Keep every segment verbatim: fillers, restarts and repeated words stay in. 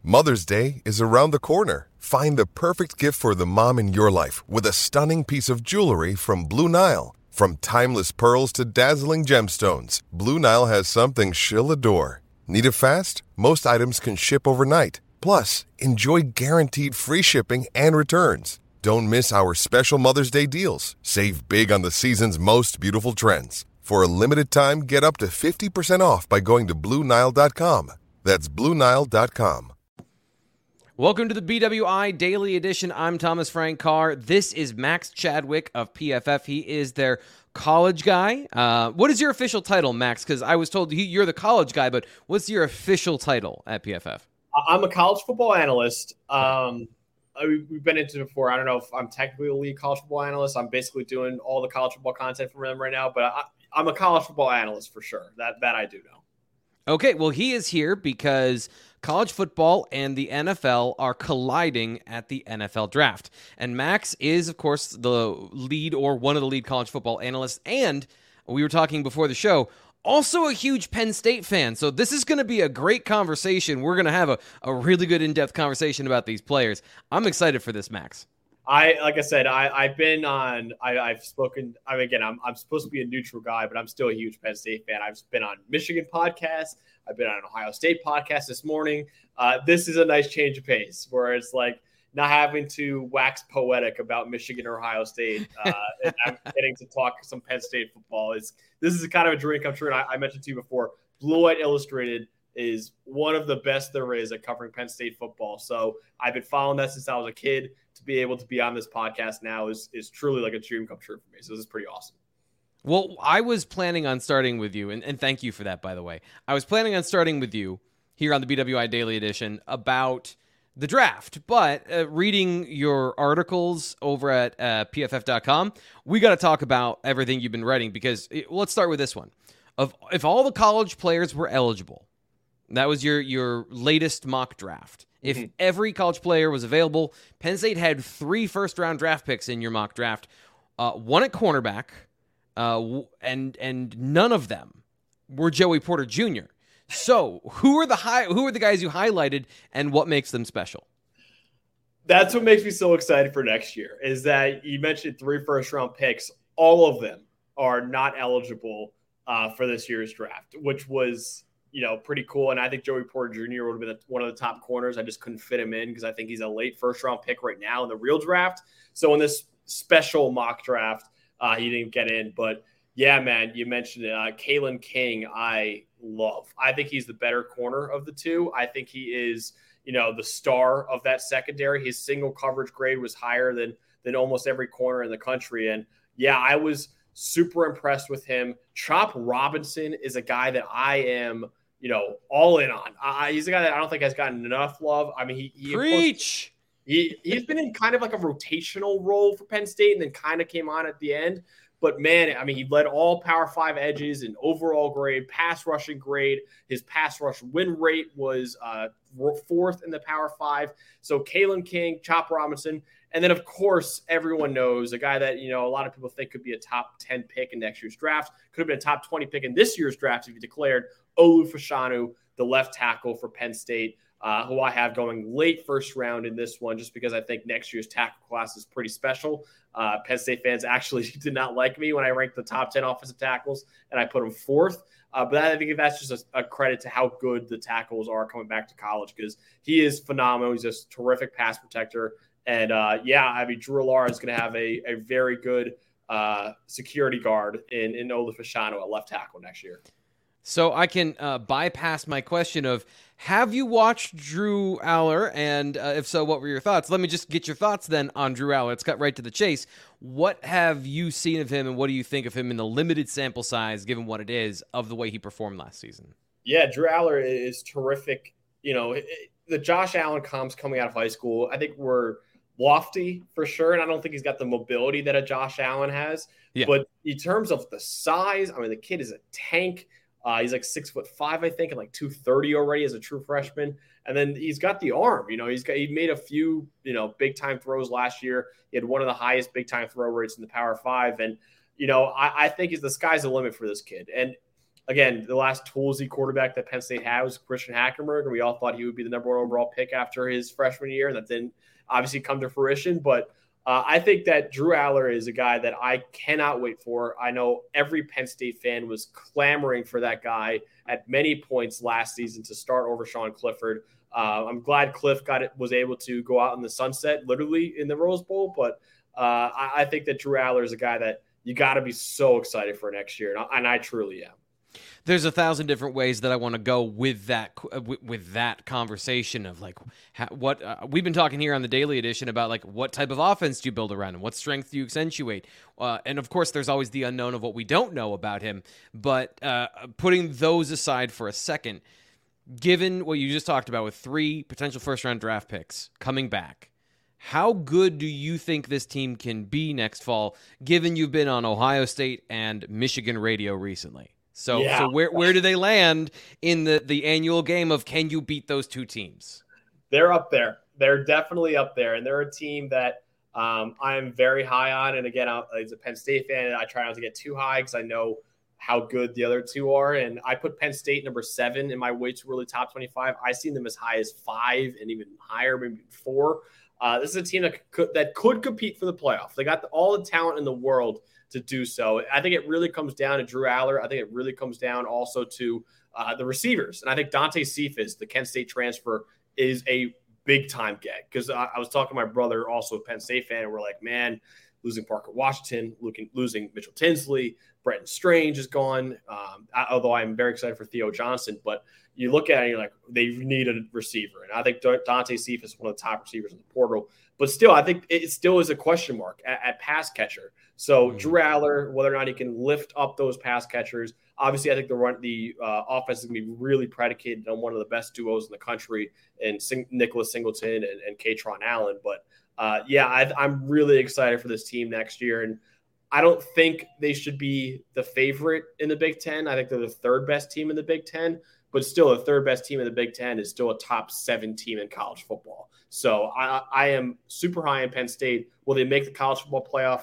Mother's Day is around the corner. Find the perfect gift for the mom in your life with a stunning piece of jewelry from Blue Nile. From timeless pearls to dazzling gemstones, Blue Nile has something she'll adore. Need it fast? Most items can ship overnight. Plus, enjoy guaranteed free shipping and returns. Don't miss our special Mother's Day deals. Save big on the season's most beautiful trends. For a limited time, get up to fifty percent off by going to Blue Nile dot com. That's Blue Nile dot com. Welcome to the B W I Daily Edition. I'm Thomas Frank Carr. This is Max Chadwick of P F F. He is their college guy. Uh, what is your official title, Max? Because I was told he, you're the college guy, but what's your official title at P F F? I'm a college football analyst. Um, I, we've been into it before. I don't know if I'm technically a lead college football analyst. I'm basically doing all the college football content for them right now, but I, I'm a college football analyst for sure. That that I do know. Okay, well, he is here because college football and the N F L are colliding at the N F L draft. And Max is, of course, the lead or one of the lead college football analysts. And we were talking before the show, also a huge Penn State fan. So this is going to be a great conversation. We're going to have a, a really good in-depth conversation about these players. I'm excited for this, Max. I, like I said, I, I've been on, I, I've spoken, I mean, again, I'm, I'm supposed to be a neutral guy, but I'm still a huge Penn State fan. I've been on Michigan podcasts. I've been on an Ohio State podcast this morning. Uh, this is a nice change of pace where it's like not having to wax poetic about Michigan or Ohio State. Uh, and I'm getting to talk some Penn State football. It's, this is a kind of a dream come true. And I, I mentioned to you before, Blue White Illustrated is one of the best there is at covering Penn State football. So I've been following that since I was a kid. To be able to be on this podcast now is is truly like a dream come true for me. So this is pretty awesome. Well, I was planning on starting with you, and, and thank you for that, by the way. I was planning on starting with you here on the B W I Daily Edition about the draft, but uh, reading your articles over at uh, P F F dot com, we got to talk about everything you've been writing because it, let's start with this one. Of if all the college players were eligible, that was your your latest mock draft. If mm-hmm. every college player was available, Penn State had three first-round draft picks in your mock draft, uh, one at cornerback, uh, and and none of them were Joey Porter Junior So, who are the high? Who are the guys you highlighted, and what makes them special? That's what makes me so excited for next year. Is that you mentioned three first-round picks? All of them are not eligible uh, for this year's draft, which was, you know, pretty cool. And I think Joey Porter Junior would have been one of the top corners. I just couldn't fit him in because I think he's a late first round pick right now in the real draft. So in this special mock draft, uh, he didn't get in. But yeah, man, you mentioned it. Uh, Kalen King, I love. I think he's the better corner of the two. I think he is, you know, the star of that secondary. His single coverage grade was higher than than almost every corner in the country. And yeah, I was super impressed with him. Chop Robinson is a guy that I am, you know, all in on. Uh, he's a guy that I don't think has gotten enough love. I mean, he, he preach. He he's been in kind of like a rotational role for Penn State, and then kind of came on at the end. But man, I mean, he led all Power Five edges in overall grade, pass rushing grade. His pass rush win rate was uh, fourth in the Power Five. So Kalen King, Chop Robinson. And then, of course, everyone knows a guy that, you know, a lot of people think could be a top ten pick in next year's draft. Could have been a top twenty pick in this year's draft if you declared Olu Fashanu, the left tackle for Penn State, uh, who I have going late first round in this one just because I think next year's tackle class is pretty special. Uh, Penn State fans actually did not like me when I ranked the top ten offensive tackles, and I put them fourth. Uh, but I think that's just a, a credit to how good the tackles are coming back to college because he is phenomenal. He's just a terrific pass protector. And, uh, yeah, I mean, Drew Allar is going to have a, a very good uh, security guard in, in Olu Fashanu at left tackle next year. So I can uh, bypass my question of, have you watched Drew Allar? And uh, if so, what were your thoughts? Let me just get your thoughts then on Drew Allar. Let's cut right to the chase. What have you seen of him, and what do you think of him in the limited sample size, given what it is, of the way he performed last season? Yeah, Drew Allar is terrific. You know, it, the Josh Allen comps coming out of high school, I think were lofty for sure, and I don't think he's got the mobility that a Josh Allen has. Yeah. But in terms of the size, I mean, the kid is a tank. Uh, he's like six foot five, I think, and like two thirty already as a true freshman. And then he's got the arm. You know, he's got he made a few, you know, big time throws last year. He had one of the highest big time throw rates in the Power Five, and you know, I, I think is the sky's the limit for this kid. And again, the last toolsy quarterback that Penn State had was Christian Hackenberg, and we all thought he would be the number one overall pick after his freshman year. That didn't obviously come to fruition, but uh, I think that Drew Aller is a guy that I cannot wait for. I know every Penn State fan was clamoring for that guy at many points last season to start over Sean Clifford. Uh, I'm glad Cliff got it, was able to go out in the sunset, literally in the Rose Bowl. But uh, I, I think that Drew Aller is a guy that you got to be so excited for next year, and I, and I truly am. There's a thousand different ways that I want to go with that with, with that conversation of like how, what uh, we've been talking here on the Daily Edition about, like what type of offense do you build around him, what strength do you accentuate, uh, and of course there's always the unknown of what we don't know about him. But uh, putting those aside for a second, given what you just talked about with three potential first round draft picks coming back, how good do you think this team can be next fall, given you've been on Ohio State and Michigan radio recently? So, yeah. so where where do they land in the, the annual game of can you beat those two teams? They're up there. They're definitely up there, and they're a team that um, I'm very high on. And again, I, as a Penn State fan, I try not to get too high because I know how good the other two are. And I put Penn State number seven in my way to really top twenty-five. I seen them as high as five and even higher, maybe four. Uh, this is a team that could, that could compete for the playoff. They got the, all the talent in the world to do so. I think it really comes down to Drew Aller. I think it really comes down also to uh, the receivers. And I think Dante Cephas, the Kent State transfer, is a big-time get. Because I, I was talking to my brother, also a Penn State fan, and we're like, man, losing Parker Washington, looking, losing Mitchell Tinsley, Brenton Strange is gone, um, I, although I'm very excited for Theo Johnson. But you look at it and you're like, they need a receiver. And I think Dante Cephas is one of the top receivers in the portal. But still, I think it still is a question mark at, at pass catcher. So mm-hmm. Drew Aller, whether or not he can lift up those pass catchers, obviously I think the run, the uh, offense is going to be really predicated on one of the best duos in the country, and Sing- Nicholas Singleton and, and Katron Allen. But uh, yeah, I, I'm really excited for this team next year. And I don't think they should be the favorite in the Big Ten. I think they're the third best team in the Big Ten. But still, the third best team in the Big Ten is still a top seven team in college football. So I, I am super high in Penn State. Will they make the college football playoff?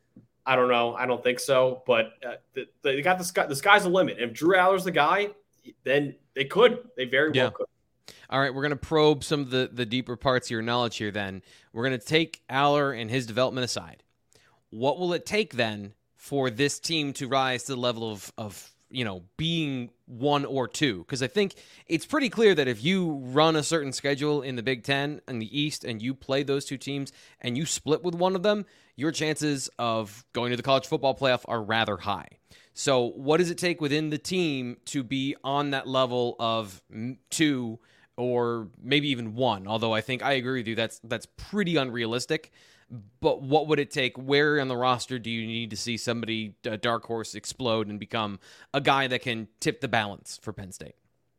I don't know. I don't think so. But uh, the, they got the sky. The sky's the limit. If Drew Aller's the guy, then they could. They very well yeah. could. All right, we're going to probe some of the, the deeper parts of your knowledge here then. We're going to take Aller and his development aside. What will it take then for this team to rise to the level of, of you know, being one or two? Because I think it's pretty clear that if you run a certain schedule in the Big Ten and the East and you play those two teams and you split with one of them, your chances of going to the college football playoff are rather high. So what does it take within the team to be on that level of two or maybe even one? Although I think I agree with you, that's that's pretty unrealistic. But what would it take? Where on the roster do you need to see somebody, a dark horse, explode and become a guy that can tip the balance for Penn State?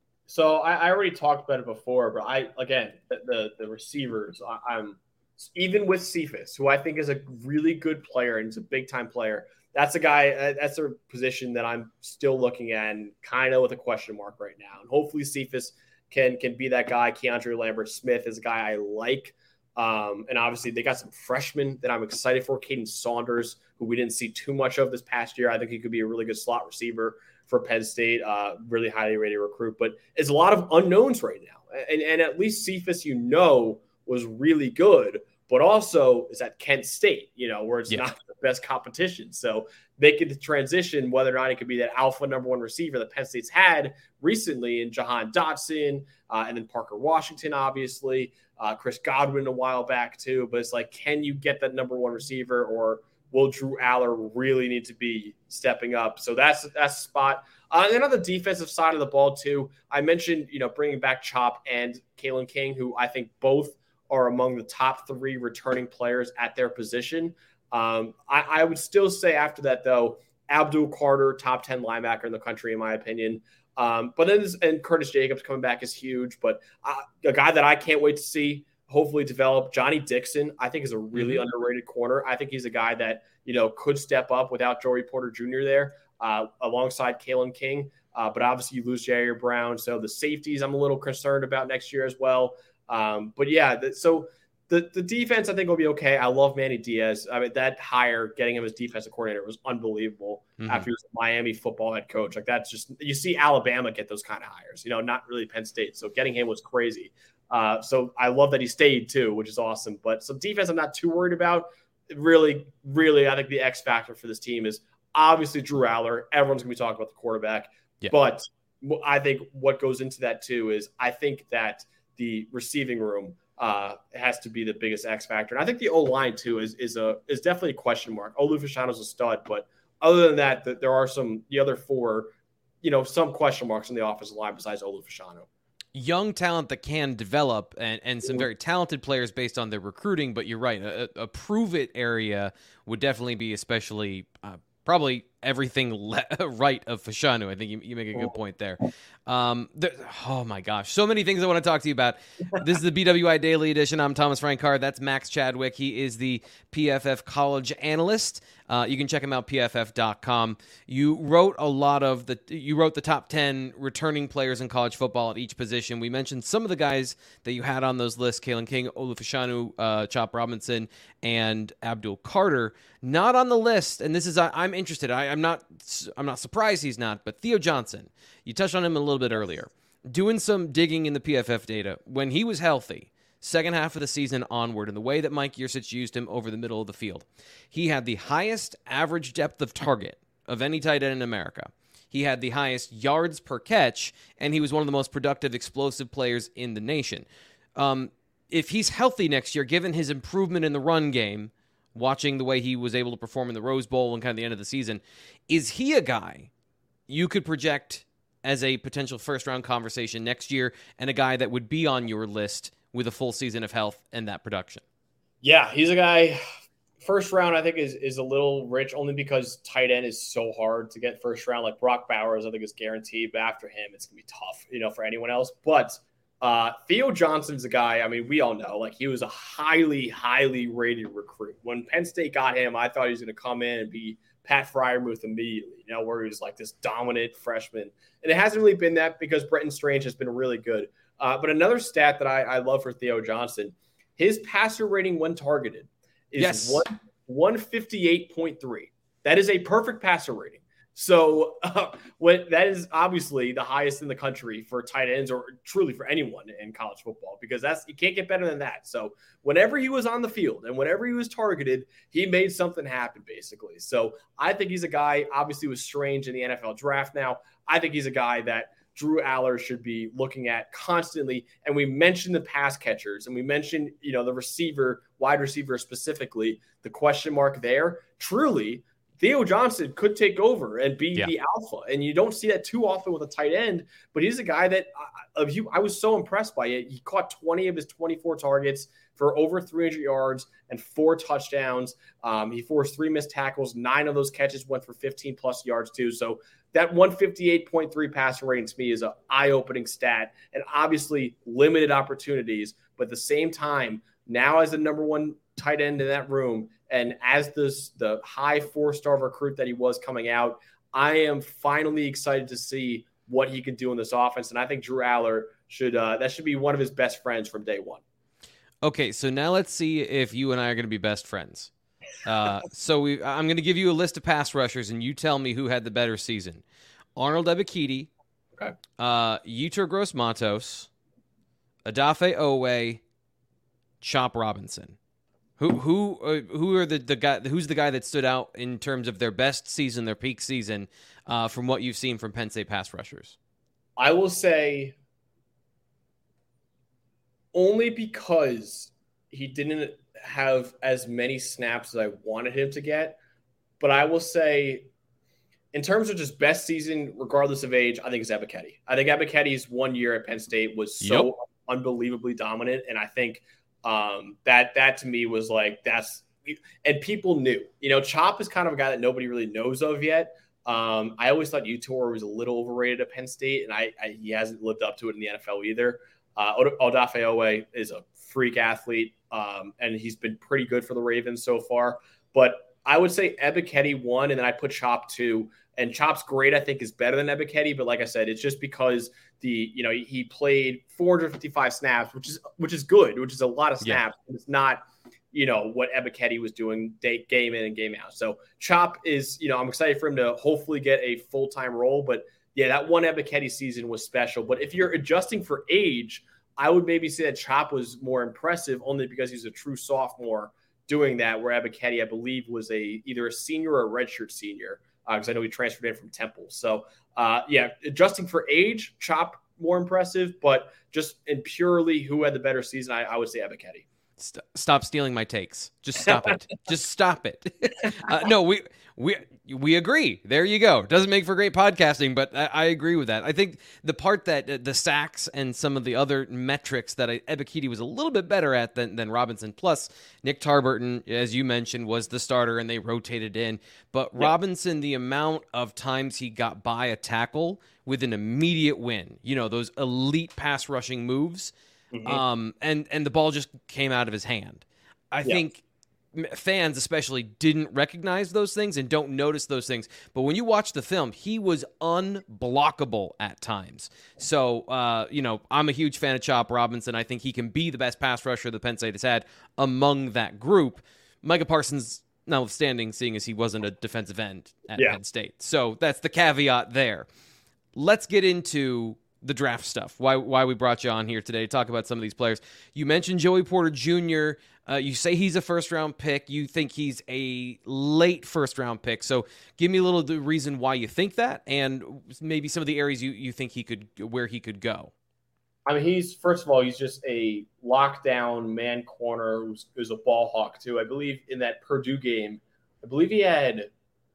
So I, I already talked about it before, but I again the the, the receivers. I, I'm even with Cephas, who I think is a really good player and is a big time player. That's a guy. That's a position that I'm still looking at and kind of with a question mark right now. And hopefully Cephas can can be that guy. Keandre Lambert Smith is a guy I like. Um, and obviously they got some freshmen that I'm excited for. Caden Saunders, who we didn't see too much of this past year. I think he could be a really good slot receiver for Penn State, uh, really highly rated recruit. But it's a lot of unknowns right now. And, and at least Cephas, you know, was really good, but also is at Kent State, you know, where it's yeah. not the best competition. So making the transition, whether or not it could be that alpha number one receiver that Penn State's had recently in Jahan Dotson, uh, and then Parker Washington, obviously, uh, Chris Godwin a while back too. But it's like, can you get that number one receiver, or will Drew Aller really need to be stepping up? So that's that's a spot. Uh, and on the defensive side of the ball too, I mentioned, you know, bringing back Chop and Kalen King, who I think both are among the top three returning players at their position. Um, I, I would still say after that, though, Abdul Carter, top ten linebacker in the country, in my opinion. Um, but then, and Curtis Jacobs coming back is huge. But uh, a guy that I can't wait to see hopefully develop, Johnny Dixon, I think is a really mm-hmm. underrated corner. I think he's a guy that, you know, could step up without Joey Porter Junior there uh, alongside Kalen King. Uh, but obviously you lose Jair Brown. So the safeties I'm a little concerned about next year as well. Um, but yeah, th- so the, the defense, I think, will be okay. I love Manny Diaz. I mean, that hire, getting him as defensive coordinator, was unbelievable. Mm-hmm. After he was a Miami football head coach. Like, that's just, you see Alabama get those kind of hires, you know, not really Penn State. So getting him was crazy. Uh, so I love that he stayed too, which is awesome. But so defense, I'm not too worried about. Really, really, I think the X factor for this team is obviously Drew Aller. Everyone's going to be talking about the quarterback. Yeah. But I think what goes into that too is I think that the receiving room uh, has to be the biggest X factor. And I think the O-line too is is a is definitely a question mark. Olu Fashano's a stud, but other than that, that there are some the other four, you know, some question marks in the offensive line besides Olu Fashano. Young talent that can develop and, and some very talented players based on their recruiting. But you're right. A, a prove it area would definitely be especially uh, probably everything le- right of Fashanu. I think you, you make a good point there. Um, there. Oh, my gosh. So many things I want to talk to you about. This is the B W I Daily Edition. I'm Thomas Frank Carr. That's Max Chadwick. He is the P F F college analyst. Uh, you can check him out, P F F dot com. You wrote a lot of the, you wrote the top ten returning players in college football at each position. We mentioned some of the guys that you had on those lists, Kalen King, Olu Fashanu, uh, Chop Robinson, and Abdul Carter. Not on the list, and this is, I, I'm interested. I, I'm not, I'm not surprised he's not, but Theo Johnson. You touched on him a little bit earlier. Doing some digging in the P F F data, when he was healthy, second half of the season onward, and the way that Mike Yurcich used him over the middle of the field, he had the highest average depth of target of any tight end in America. He had the highest yards per catch, and he was one of the most productive, explosive players in the nation. Um, if he's healthy next year, given his improvement in the run game, watching the way he was able to perform in the Rose Bowl and kind of the end of the season, is he a guy you could project as a potential first-round conversation next year and a guy that would be on your list with a full season of health and that production? Yeah, he's a guy. First round, I think, is is a little rich only because tight end is so hard to get first round. Like Brock Bowers, I think, is guaranteed, but after him, it's gonna be tough, you know, for anyone else. But uh, Theo Johnson's a guy. I mean, we all know, like, he was a highly, highly rated recruit. When Penn State got him, I thought he was gonna come in and be Pat Freiermuth immediately, you know, where he was like this dominant freshman, and it hasn't really been that because Brenton Strange has been really good. Uh, but another stat that I, I love for Theo Johnson, his passer rating when targeted is yes. one, one fifty-eight point three. That is a perfect passer rating. So uh, when, that is obviously the highest in the country for tight ends or truly for anyone in college football, because that's, you can't get better than that. So whenever he was on the field and whenever he was targeted, he made something happen basically. So I think he's a guy, obviously was Strange in the N F L draft now. I think he's a guy that Drew Aller should be looking at constantly. And we mentioned the pass catchers and we mentioned, you know, the receiver, wide receiver specifically, the question mark there. Truly, Theo Johnson could take over and be yeah. the alpha. And you don't see that too often with a tight end, but he's a guy that uh, of you, I was so impressed by it. He caught twenty of his twenty-four targets for over three hundred yards and four touchdowns. Um, he forced three missed tackles. Nine of those catches went for fifteen plus yards too. So that one fifty-eight point three passer rating to me is an eye-opening stat, and obviously limited opportunities. But at the same time, now as the number one tight end in that room, and as this the high four-star recruit that he was coming out, I am finally excited to see what he can do in this offense. And I think Drew Aller should uh, that should be one of his best friends from day one. Okay, so now let's see if you and I are going to be best friends. Uh, so we, I'm going to give you a list of pass rushers, and you tell me who had the better season. Arnold Ebiketie, okay. uh, Yetur Gross-Matos, Odafe Oweh, Chop Robinson. Who who uh, who are the, the guy? Who's the guy that stood out in terms of their best season, their peak season, uh, from what you've seen from Penn State pass rushers? I will say only because he didn't have as many snaps as I wanted him to get. But I will say, in terms of just best season, regardless of age, I think it's Ebiketie. I think Ebiketie's one year at Penn State was so yep. unbelievably dominant. And I think um, that that to me was like, that's – and people knew. You know, Chop is kind of a guy that nobody really knows of yet. Um, I always thought Yetur was a little overrated at Penn State, and I, I he hasn't lived up to it in the N F L either. Uh, Odafe Oweh is a freak athlete, um, and he's been pretty good for the Ravens so far. But I would say Ebiketie one, and then I put Chop two. And Chop's grade, I think, is better than Ebiketie, but like I said, it's just because the you know he played four hundred fifty-five snaps, which is which is good, which is a lot of snaps. Yeah. It's not you know what Ebiketie was doing day, game in and game out. So Chop is you know I'm excited for him to hopefully get a full time role, but yeah, that one Ebiketie season was special. But if you're adjusting for age, I would maybe say that Chop was more impressive only because he's a true sophomore doing that, where Ebiketie, I believe, was a either a senior or a redshirt senior. Because uh, I know he transferred in from Temple. So, uh, yeah, adjusting for age, Chop more impressive, but just in purely who had the better season, I, I would say Ebiketie. St- stop stealing my takes. Just stop it. Just stop it. uh, no, we we we agree. There you go. Doesn't make for great podcasting, but I, I agree with that. I think the part that uh, the sacks and some of the other metrics that I, Ebiketie was a little bit better at than, than Robinson. Plus, Nick Tarburton, as you mentioned, was the starter and they rotated in. But yeah. Robinson, the amount of times he got by a tackle with an immediate win, you know, those elite pass rushing moves. Mm-hmm. Um, and, and the ball just came out of his hand. I yeah. think fans especially didn't recognize those things and don't notice those things. But when you watch the film, he was unblockable at times. So, uh, you know, I'm a huge fan of Chop Robinson. I think he can be the best pass rusher that Penn State has had among that group. Micah Parsons, notwithstanding, seeing as he wasn't a defensive end at yeah. Penn State. So that's the caveat there. Let's get into the draft stuff, why why we brought you on here today to talk about some of these players. You mentioned Joey Porter Junior Uh, you say he's a first-round pick. You think he's a late first-round pick. So give me a little the reason why you think that and maybe some of the areas you, you think he could, where he could go. I mean, he's, first of all, he's just a lockdown man corner who's, who's a ball hawk, too. I believe in that Purdue game, I believe he had,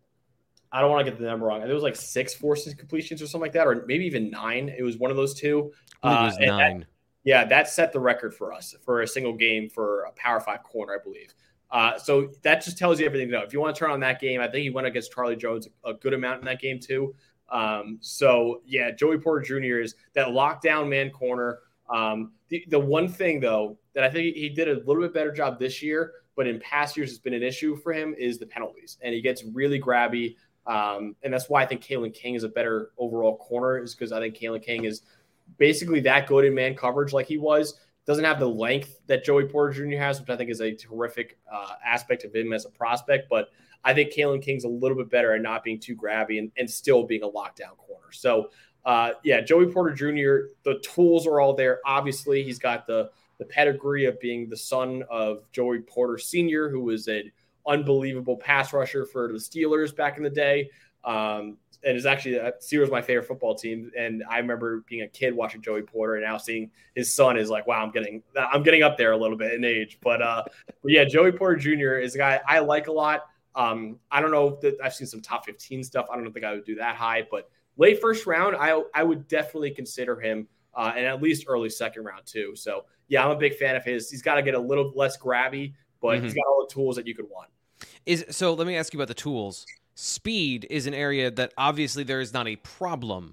I don't want to get the number wrong. It was like six forces completions or something like that, or maybe even nine. It was one of those two. I think it was uh, nine. That, yeah, that set the record for us for a single game for a Power Five corner, I believe. Uh, so that just tells you everything to know. If you want to turn on that game, I think he went against Charlie Jones a good amount in that game too. Um, so, yeah, Joey Porter Junior is that lockdown man corner. Um, the, the one thing, though, that I think he did a little bit better job this year, but in past years has been an issue for him is the penalties. And he gets really grabby. Um, and that's why I think Kalen King is a better overall corner, is because I think Kalen King is basically that good in man coverage like he was. Doesn't have the length that Joey Porter Junior has, which I think is a terrific uh, aspect of him as a prospect. But I think Kalen King's a little bit better at not being too grabby and, and still being a lockdown corner. So, uh, yeah, Joey Porter Junior, the tools are all there. Obviously, he's got the, the pedigree of being the son of Joey Porter Senior, who was an unbelievable pass rusher for the Steelers back in the day. Um, and it's actually uh, Steelers my favorite football team. And I remember being a kid watching Joey Porter, and now seeing his son is like, wow, I'm getting, I'm getting up there a little bit in age. But, uh, but yeah, Joey Porter Junior is a guy I like a lot. Um, I don't know that I've seen some top fifteen stuff. I don't think I would do that high, but late first round, I I would definitely consider him, uh, and at least early second round too. So yeah, I'm a big fan of his. He's got to get a little less grabby, but mm-hmm. he's got all the tools that you could want. Is so. Let me ask you about the tools. Speed is an area that obviously there is not a problem,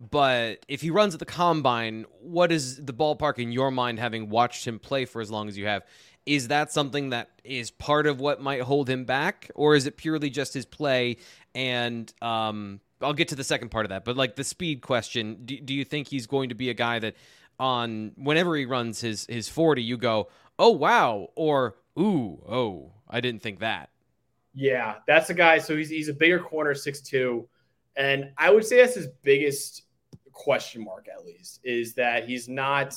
but if he runs at the combine, what is the ballpark in your mind, having watched him play for as long as you have? Is that something that is part of what might hold him back, or is it purely just his play? And um, I'll get to the second part of that, but like the speed question, do, do you think he's going to be a guy that on whenever he runs his, his forty, you go, oh, wow, or, ooh, oh, I didn't think that. Yeah, that's a guy. So he's he's a bigger corner, six two. And I would say that's his biggest question mark, at least, is that he's not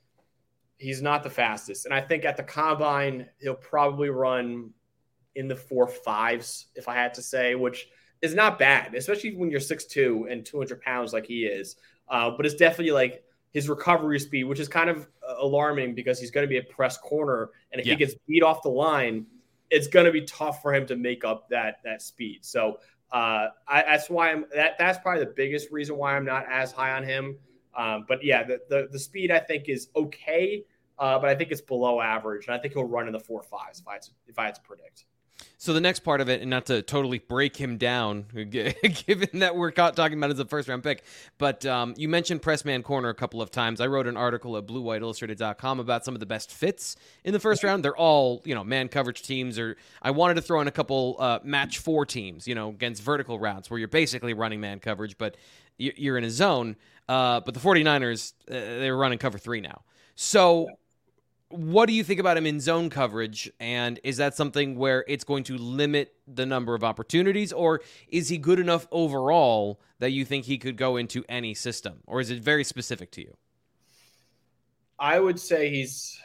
he's not the fastest. And I think at the combine, he'll probably run in the four fives, if I had to say, which is not bad, especially when you're six two and two hundred pounds like he is. Uh, but it's definitely like his recovery speed, which is kind of alarming because he's going to be a press corner. And if yeah. he gets beat off the line, it's going to be tough for him to make up that that speed. So uh, I, that's why I'm that that's probably the biggest reason why I'm not as high on him. Um, but yeah, the, the the speed I think is okay, uh, but I think it's below average, and I think he'll run in the four fives if I had to, if I had to predict. So the next part of it, and not to totally break him down, given that we're talking about as a first-round pick, but um, you mentioned press man corner a couple of times. I wrote an article at blue white illustrated dot com about some of the best fits in the first round. They're all, you know, man coverage teams, or I wanted to throw in a couple uh, match four teams, you know, against vertical routes where you're basically running man coverage, but you're in a zone. Uh, but the 49ers, uh, they're running cover three now. So what do you think about him in zone coverage, and is that something where it's going to limit the number of opportunities, or is he good enough overall that you think he could go into any system, or is it very specific to you? I would say he's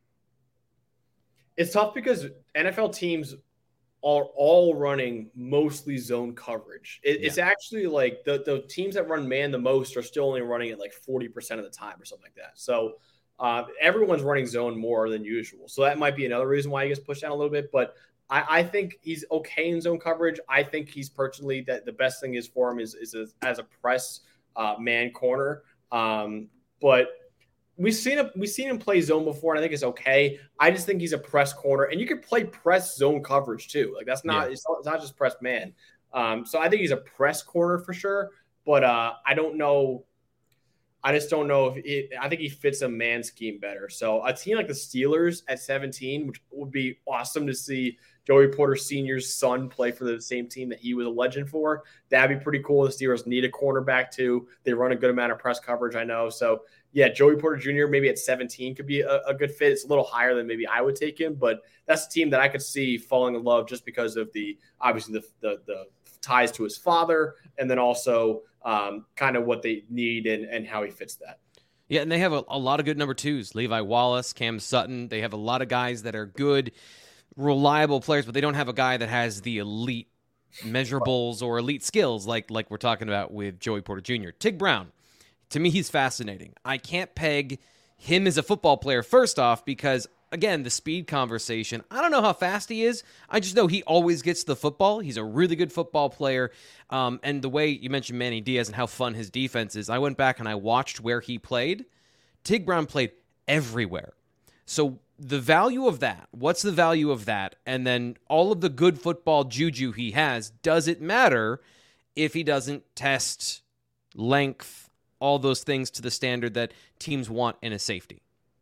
– it's tough because N F L teams are all running mostly zone coverage. It, yeah. It's actually like the, the teams that run man the most are still only running it like forty percent of the time or something like that. So – Uh, everyone's running zone more than usual. So that might be another reason why he gets pushed down a little bit. But I, I think he's okay in zone coverage. I think he's personally that the best thing is for him is, is a, as a press uh, man corner. Um, but we've seen him, we've seen him play zone before, and I think it's okay. I just think he's a press corner, and you can play press zone coverage too. Like that's not, yeah. it's, not it's not just press man. Um, so I think he's a press corner for sure. But uh, I don't know. I just don't know if it, I think he fits a man scheme better. So a team like the Steelers at seventeen, which would be awesome to see Joey Porter Senior's son play for the same team that he was a legend for. That'd be pretty cool. The Steelers need a cornerback too. They run a good amount of press coverage, I know. So yeah, Joey Porter Junior maybe at seventeen could be a, a good fit. It's a little higher than maybe I would take him, but that's a team that I could see falling in love just because of the obviously the the, the ties to his father, and then also um, kind of what they need and, and how he fits that. Yeah, and they have a, a lot of good number twos. Levi Wallace, Cam Sutton. They have a lot of guys that are good, reliable players, but they don't have a guy that has the elite measurables or elite skills like like we're talking about with Joey Porter Junior Tig Brown, to me, he's fascinating. I can't peg him as a football player, first off, because again, the speed conversation, I don't know how fast he is. I just know he always gets the football. He's a really good football player. Um, and the way you mentioned Manny Diaz and how fun his defense is, I went back and I watched where he played. Tig Brown played everywhere. So the value of that, what's the value of that? And then all of the good football juju he has, does it matter if he doesn't test length, all those things to the standard that teams want in a safety?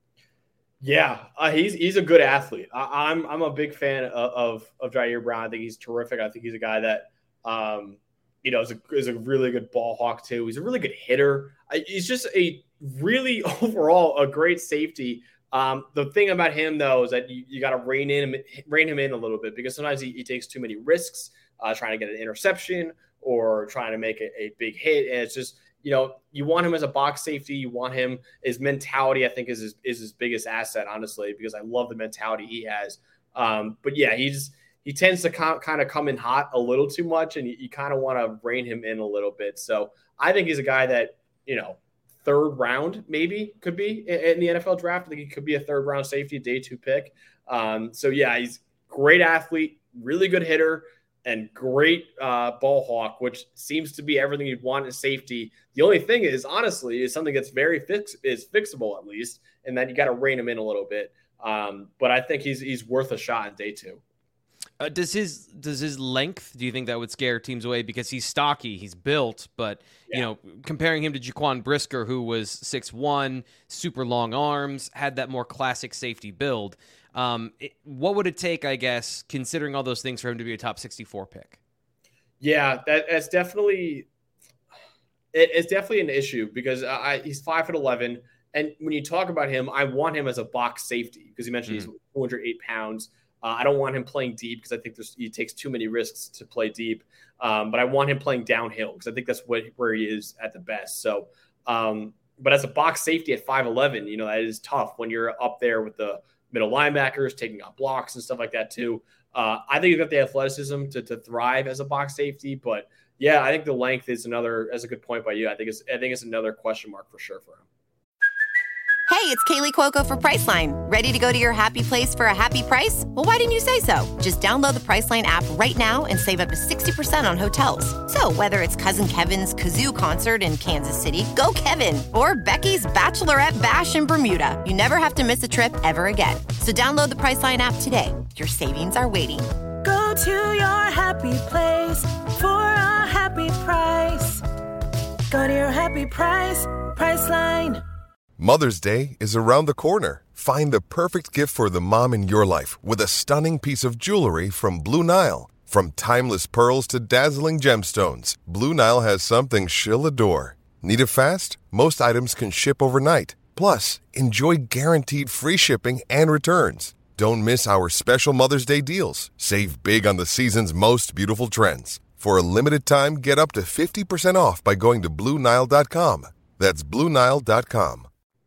Yeah, uh, he's he's a good athlete. I, I'm I'm a big fan of, of of Jair Brown. I think he's terrific. I think he's a guy that um, you know is a is a really good ball hawk too. He's a really good hitter. I, he's just a really overall a great safety. Um, the thing about him though is that you, you got to rein in rein him in a little bit because sometimes he, he takes too many risks uh, trying to get an interception or trying to make a, a big hit, and it's just. You know, you want him as a box safety. You want him, his mentality, I think, is his, is his biggest asset, honestly, because I love the mentality he has. Um, but, yeah, he's he tends to com- kind of come in hot a little too much, and you, you kind of want to rein him in a little bit. So I think he's a guy that, you know, third round maybe could be in, in the N F L draft. I think he could be a third round safety, day two pick. Um, so, yeah, he's a great athlete, really good hitter, and great uh, ball hawk, which seems to be everything you'd want in safety. The only thing is, honestly, is something that's very fix is fixable at least, and then you got to rein him in a little bit. Um, but I think he's he's worth a shot in day two. Uh, does his does his length? Do you think that would scare teams away because he's stocky, he's built, but yeah. you know, comparing him to Jaquan Brisker, who was six one, super long arms, had that more classic safety build. Um, it, what would it take, I guess, considering all those things, for him to be a top sixty-four pick? Yeah, that, that's definitely it, it's definitely an issue because I, he's five foot eleven, and when you talk about him, I want him as a box safety because you mentioned mm. he's two hundred eight pounds. Uh, I don't want him playing deep because I think there's, he takes too many risks to play deep. Um, but I want him playing downhill because I think that's what, where he is at the best. So, um, but as a box safety at five eleven, you know that is tough when you're up there with the middle linebackers, taking out blocks and stuff like that too. Uh, I think he's got the athleticism to, to thrive as a box safety, but yeah, I think the length is another, as a good point by you. I think it's, I think it's another question mark for sure for him. Hey, it's Kaylee Cuoco for Priceline. Ready to go to your happy place for a happy price? Well, why didn't you say so? Just download the Priceline app right now and save up to sixty percent on hotels. So whether it's Cousin Kevin's Kazoo Concert in Kansas City, go Kevin, or Becky's Bachelorette Bash in Bermuda, you never have to miss a trip ever again. So download the Priceline app today. Your savings are waiting. Go Go to your happy place for a happy price. Go to your happy price, Priceline. Mother's Day is around the corner. Find the perfect gift for the mom in your life with a stunning piece of jewelry from Blue Nile. From timeless pearls to dazzling gemstones, Blue Nile has something she'll adore. Need it fast? Most items can ship overnight. Plus, enjoy guaranteed free shipping and returns. Don't miss our special Mother's Day deals. Save big on the season's most beautiful trends. For a limited time, get up to fifty percent off by going to Blue Nile dot com. That's Blue Nile dot com.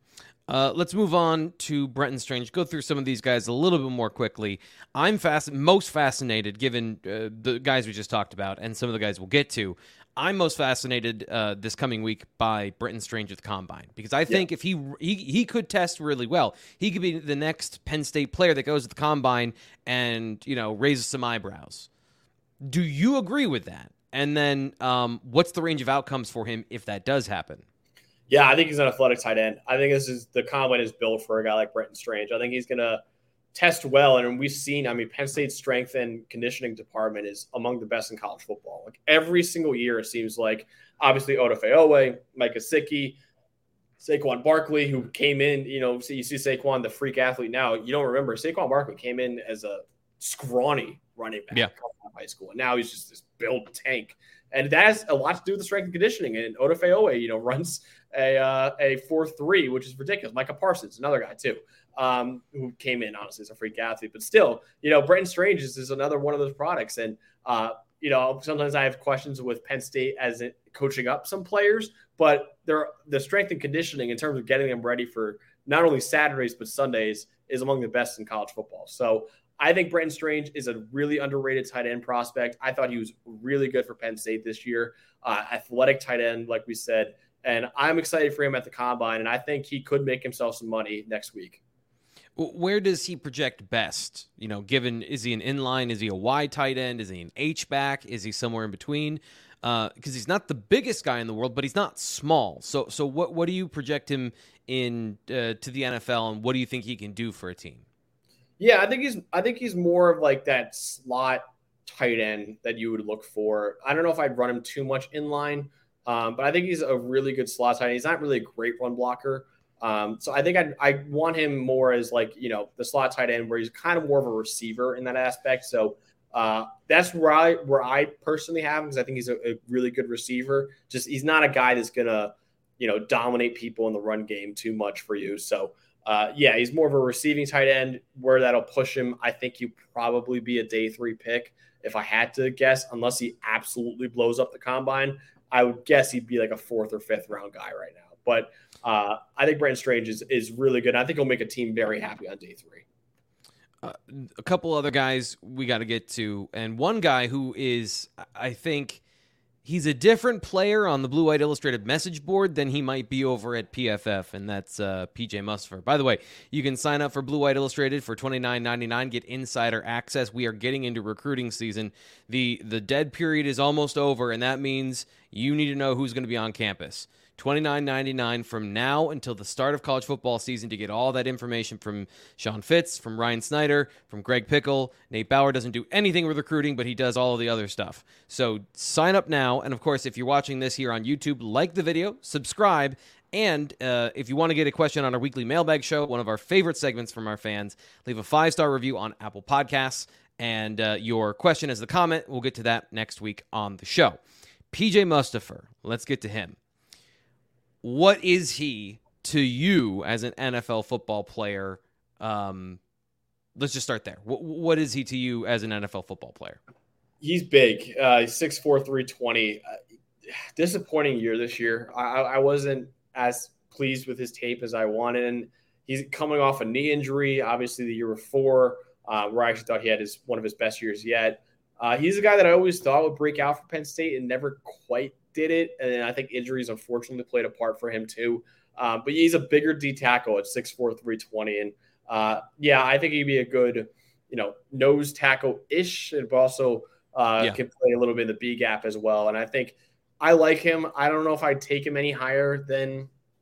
Uh, let's move on to Brenton Strange. Go through some of these guys a little bit more quickly. I'm fast, most fascinated, given uh, the guys we just talked about and some of the guys we'll get to. I'm most fascinated uh, this coming week by Brenton Strange at the Combine, because I think yeah. if he, he he could test really well, he could be the next Penn State player that goes to the Combine and, you know, raises some eyebrows. Do you agree with that? And then um, what's the range of outcomes for him if that does happen? Yeah, I think he's an athletic tight end. I think this is the Combine is built for a guy like Brenton Strange. I think he's going to test well. And we've seen, I mean, Penn State's strength and conditioning department is among the best in college football. Like every single year, it seems like, obviously, Odafe-Oweh, Mike Gesicki, Saquon Barkley, who came in, you know, so you see Saquon, the freak athlete now. You don't remember, Saquon Barkley came in as a scrawny running back yeah. coming out of high school. And now he's just this built tank. And that has a lot to do with the strength and conditioning. And Odafe-Oweh, you know, runs a uh, a four three, which is ridiculous. Micah Parsons, another guy too, um, who came in, honestly, as a freak athlete. But still, you know, Brenton Strange is, is another one of those products. And, uh, you know, sometimes I have questions with Penn State as it coaching up some players, but they're, the strength and conditioning in terms of getting them ready for not only Saturdays but Sundays is among the best in college football. So I think Brenton Strange is a really underrated tight end prospect. I thought he was really good for Penn State this year. Uh, athletic tight end, like we said. And I'm excited for him at the Combine, and I think he could make himself some money next week. Where does he project best? You know, given, is he an inline? Is he a wide tight end? Is he an H-back? Is he somewhere in between? Because uh, he's not the biggest guy in the world, but he's not small. So so what, what do you project him in uh, to the N F L, and what do you think he can do for a team? Yeah, I think he's I think he's more of like that slot tight end that you would look for. I don't know if I'd run him too much inline. Um, but I think he's a really good slot tight end. He's not really a great run blocker. Um, so I think I'd, I want him more as like, you know, the slot tight end where he's kind of more of a receiver in that aspect. So uh, that's where I, where I personally have him, because I think he's a, a really good receiver. Just he's not a guy that's going to, you know, dominate people in the run game too much for you. So uh, yeah, he's more of a receiving tight end. Where that'll push him, I think he'd probably be a day three pick if I had to guess, unless he absolutely blows up the Combine. I would guess he'd be like a fourth or fifth round guy right now. But uh, I think Brenton Strange is, is really good. I think he'll make a team very happy on day three. Uh, a couple other guys we got to get to. And one guy who is, I think, he's a different player on the Blue White Illustrated message board than he might be over at P F F, and that's uh, P J Mustipher. By the way, you can sign up for Blue White Illustrated for twenty-nine ninety-nine, get insider access. We are getting into recruiting season. The the dead period is almost over, and that means you need to know who's going to be on campus. twenty-nine ninety-nine from now until the start of college football season to get all that information from Sean Fitz, from Ryan Snyder, from Greg Pickle. Nate Bauer doesn't do anything with recruiting, but he does all of the other stuff. So sign up now. And, of course, if you're watching this here on YouTube, like the video, subscribe, and uh, if you want to get a question on our weekly mailbag show, one of our favorite segments from our fans, leave a five-star review on Apple Podcasts, and uh, your question is the comment. We'll get to that next week on the show. P J Mustipher, let's get to him. What is he to you as an N F L football player? Um, let's just start there. What, what is he to you as an N F L football player? He's big. Uh, he's six four, three twenty. Uh, disappointing year this year. I, I wasn't as pleased with his tape as I wanted. And he's coming off a knee injury, obviously the year before, uh, where I actually thought he had his one of his best years yet. Uh, he's a guy that I always thought would break out for Penn State and never quite did it. And I think injuries unfortunately played a part for him too. Um, but he's a bigger D tackle at six four, three twenty. And uh, yeah, I think he'd be a good, you know, nose tackle-ish, but also uh, yeah. can play a little bit in the B gap as well. And I think I like him. I don't know if I'd take him any higher than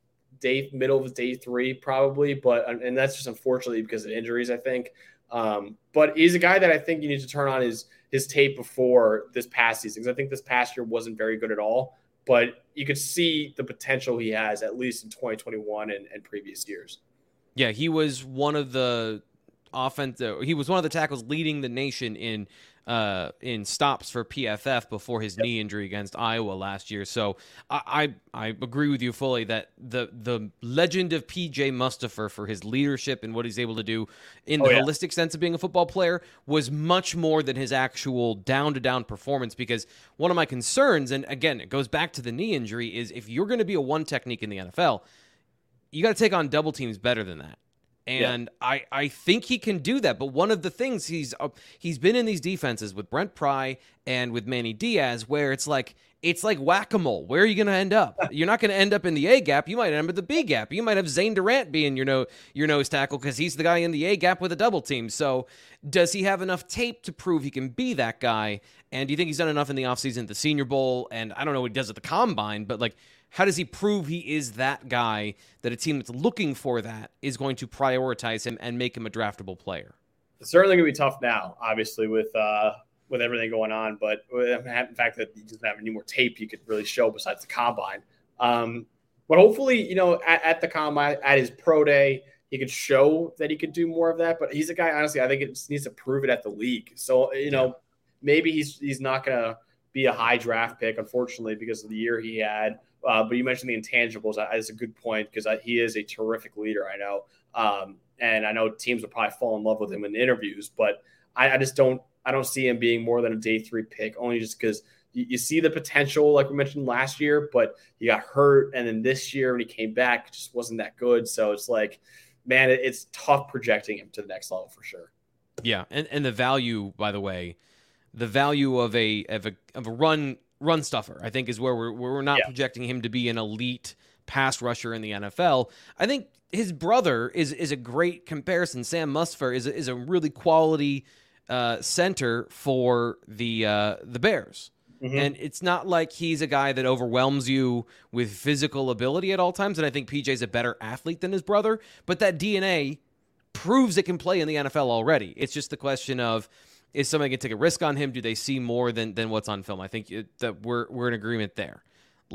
day middle of day three probably, but and that's just unfortunately because of injuries, I think. Um, but he's a guy that I think you need to turn on his his tape before this past season, because I think this past year wasn't very good at all. But you could see the potential he has, at least in twenty twenty-one and, and previous years. Yeah, he was one of the offense. He was one of the tackles leading the nation in uh, in stops for P F F before his yep. knee injury against Iowa last year. So I, I I agree with you fully that the the legend of P J Mustipher for his leadership and what he's able to do in the oh, yeah. holistic sense of being a football player was much more than his actual down to down performance. Because one of my concerns, and again it goes back to the knee injury, is if you're going to be a one technique in the N F L, you got to take on double teams better than that. And yeah. I, I think he can do that. But one of the things he's uh, he's been in these defenses with Brent Pry and with Manny Diaz where it's like it's like whack-a-mole. Where are you going to end up? You're not going to end up in the A gap. You might end up at the B gap. You might have Zane Durant being your no, your nose tackle because he's the guy in the A gap with a double team. So does he have enough tape to prove he can be that guy? And do you think he's done enough in the offseason at the Senior Bowl? And I don't know what he does at the Combine, but like, how does he prove he is that guy that a team that's looking for that is going to prioritize him and make him a draftable player? It's certainly going to be tough now, obviously, with uh, with everything going on. But in fact that he doesn't have any more tape he could really show besides the Combine. Um, but hopefully, you know, at, at the Combine, at his pro day, he could show that he could do more of that. But he's a guy, honestly, I think it just needs to prove it at the league. So, you know, maybe he's he's not going to be a high draft pick, unfortunately, because of the year he had. Uh, but you mentioned the intangibles. That's a good point because he is a terrific leader, I know. Um, and I know teams will probably fall in love with him in interviews, but I, I just don't I don't see him being more than a day three pick, only just because you, you see the potential, like we mentioned last year, but he got hurt. And then this year when he came back, it just wasn't that good. So it's like, man, it, it's tough projecting him to the next level for sure. Yeah, and, and the value, by the way, the value of a of a of a run run stuffer, I think, is where we're where we're not yeah. projecting him to be an elite pass rusher in the N F L. I think his brother is is a great comparison. Sam Mustipher is a, is a really quality uh, center for the uh, the Bears. Mm-hmm. And it's not like he's a guy that overwhelms you with physical ability at all times. And I think P J's a better athlete than his brother. But that D N A proves it can play in the N F L already. It's just the question of, is somebody going to take a risk on him? Do they see more than, than what's on film? I think it, that we're we're in agreement there.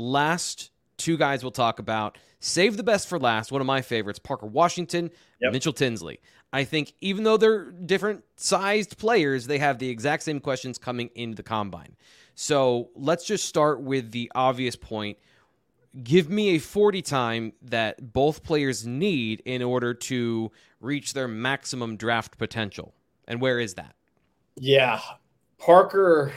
Last two guys we'll talk about. Save the best for last. One of my favorites, Parker Washington, yep. Mitchell Tinsley. I think even though they're different sized players, they have the exact same questions coming into the Combine. So let's just start with the obvious point. Give me a forty time that both players need in order to reach their maximum draft potential. And where is that? Yeah, Parker,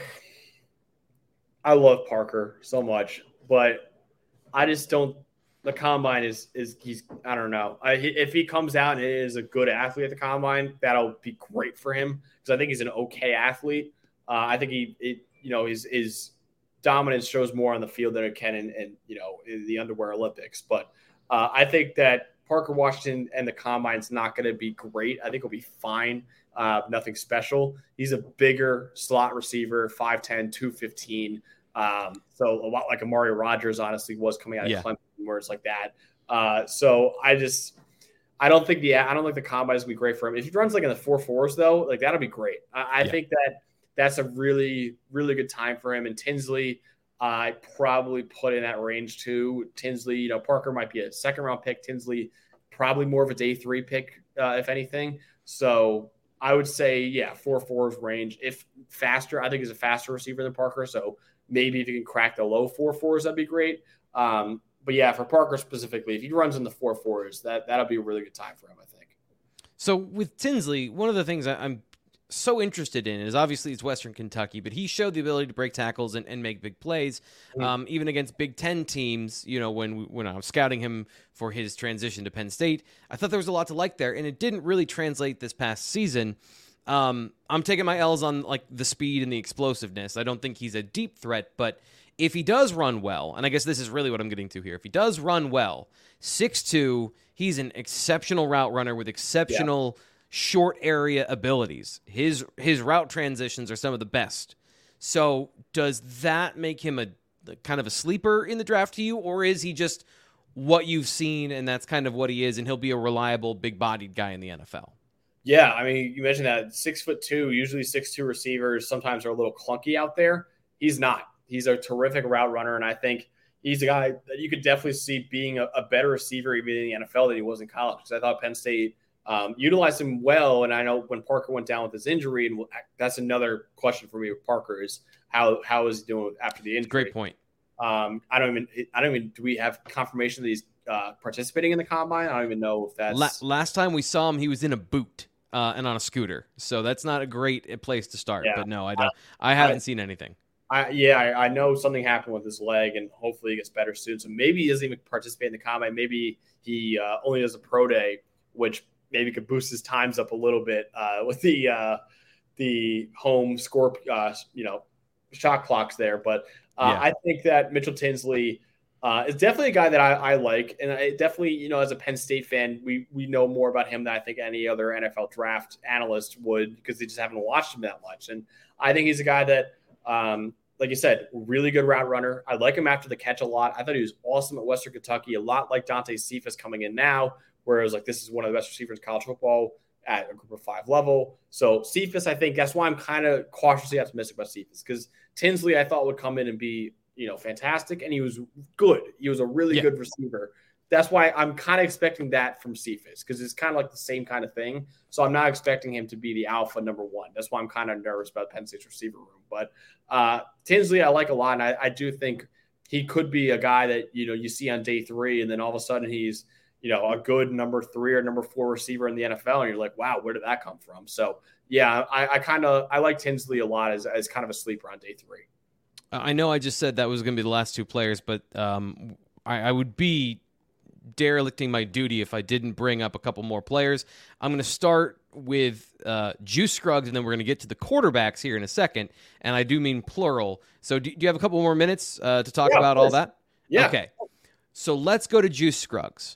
I love Parker so much, but I just don't, the Combine is, is he's, I don't know. I, if he comes out and is a good athlete at the Combine, that'll be great for him because I think he's an okay athlete. Uh, I think he, it, you know, his, his dominance shows more on the field than it can in, in you know, in the underwear Olympics. But uh, I think that Parker Washington and the Combine's not going to be great. I think he'll be fine. Uh, nothing special. He's a bigger slot receiver, five ten, two fifteen. Um, so a lot like Amari Rodgers, honestly, was coming out of yeah. Clemson, where it's like that. Uh, so I just, I don't think the, I don't think the Combine is gonna be great for him. If he runs like in the four fours though, like that'll be great. I, I yeah. think that that's a really, really good time for him. And Tinsley, I probably put in that range too. Tinsley, you know, Parker might be a second round pick. Tinsley, probably more of a day three pick, uh, if anything. So I would say, yeah, four fours range. If faster, I think he's a faster receiver than Parker. So maybe if you can crack the low four fours, that'd be great. Um, but yeah, for Parker specifically, if he runs in the four fours, that that'll be a really good time for him, I think. So with Tinsley, one of the things I'm so interested in is obviously it's Western Kentucky, but he showed the ability to break tackles and, and make big plays, mm-hmm. um, even against Big Ten teams. You know, when we, when I was scouting him for his transition to Penn State, I thought there was a lot to like there, and it didn't really translate this past season. Um, I'm taking my L's on like the speed and the explosiveness. I don't think he's a deep threat, but if he does run well, and I guess this is really what I'm getting to here, if he does run well, six two, he's an exceptional route runner with exceptional yeah. short area abilities. His his route transitions are some of the best. So does that make him a kind of a sleeper in the draft to you, or is he just what you've seen, and that's kind of what he is, and he'll be a reliable, big-bodied guy in the N F L. Yeah, I mean, you mentioned that six foot two, usually six two receivers sometimes are a little clunky out there. He's not. He's a terrific route runner, and I think he's a guy that you could definitely see being a, a better receiver even in the N F L than he was in college. Because I thought Penn State um, utilized him well, and I know when Parker went down with his injury, and that's another question for me with Parker is how how is he doing after the injury? Great point. Um, I don't even I don't even do we have confirmation that he's uh, participating in the combine? I don't even know if that's La- last time we saw him, he was in a boot. Uh, and on a scooter, so that's not a great place to start. Yeah. But no, I don't. I, I haven't I, seen anything. I, yeah, I, I know something happened with his leg, and hopefully he gets better soon. So maybe he doesn't even participate in the combine. Maybe he uh, only does a pro day, which maybe could boost his times up a little bit uh, with the uh, the home score, uh, you know, shot clocks there. But uh, yeah. I think that Mitchell Tinsley. Uh, it's definitely a guy that I, I like, and I definitely, you know, as a Penn State fan, we we know more about him than I think any other N F L draft analyst would because they just haven't watched him that much. And I think he's a guy that, um, like you said, really good route runner. I like him after the catch a lot. I thought he was awesome at Western Kentucky, a lot like Dante Cephas coming in now, whereas like this is one of the best receivers in college football at a group of five level. So Cephas, I think that's why I'm kind of cautiously optimistic about Cephas because Tinsley I thought would come in and be, you know, fantastic. And he was good. He was a really yeah. good receiver. That's why I'm kind of expecting that from Cephas because it's kind of like the same kind of thing. So I'm not expecting him to be the alpha number one. That's why I'm kind of nervous about Penn State's receiver room. But uh, Tinsley, I like a lot. And I, I do think he could be a guy that, you know, you see on day three and then all of a sudden he's, you know, a good number three or number four receiver in the N F L. And you're like, wow, where did that come from? So yeah, I, I kind of, I like Tinsley a lot as, as kind of a sleeper on day three. I know I just said that was going to be the last two players, but um, I, I would be derelicting my duty if I didn't bring up a couple more players. I'm going to start with uh, Juice Scruggs, and then we're going to get to the quarterbacks here in a second, and I do mean plural. So do, do you have a couple more minutes uh, to talk yeah, about all that? Yeah. Okay. So let's go to Juice Scruggs.